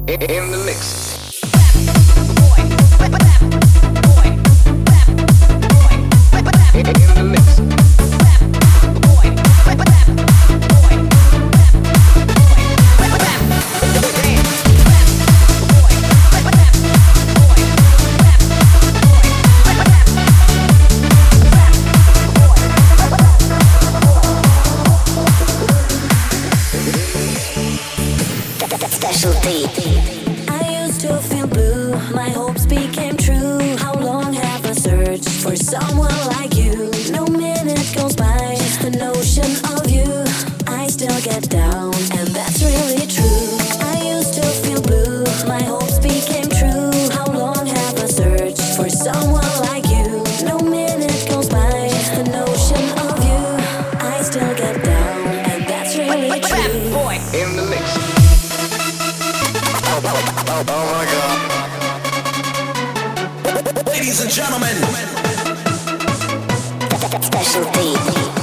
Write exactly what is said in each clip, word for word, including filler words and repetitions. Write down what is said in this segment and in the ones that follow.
In the mix. I used to feel blue, my hopes became true. How long have I searched for someone like you? No minute goes by, just the notion of you. I still get down, and that's really true. I used to feel blue, my hopes became true. How long have I searched for someone like you? No minute goes by, just the notion of you. I still get down, and that's really true. Boy, in the mix. Oh, oh my God. Ladies and gentlemen, Specialty.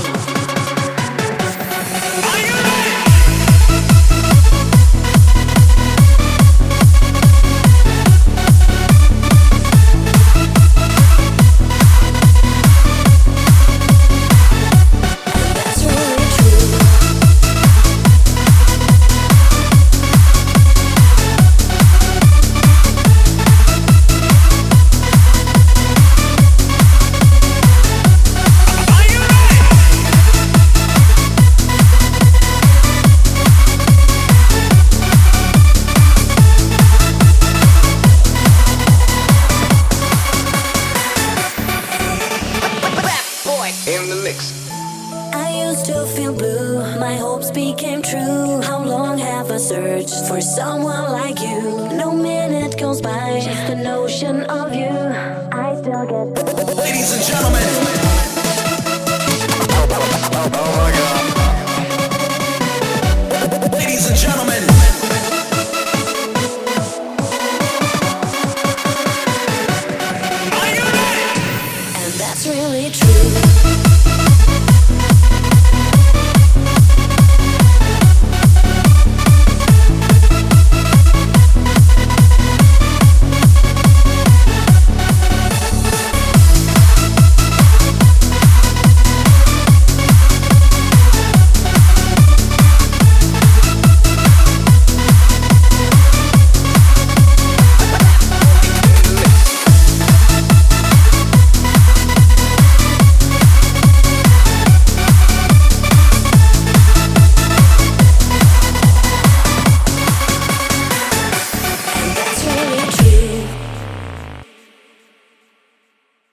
In the mix. I used to feel blue, my hopes became true. How long have I searched for someone like you? No minute goes by, just the notion of you. I still get. ladies and gentlemen. Oh my God.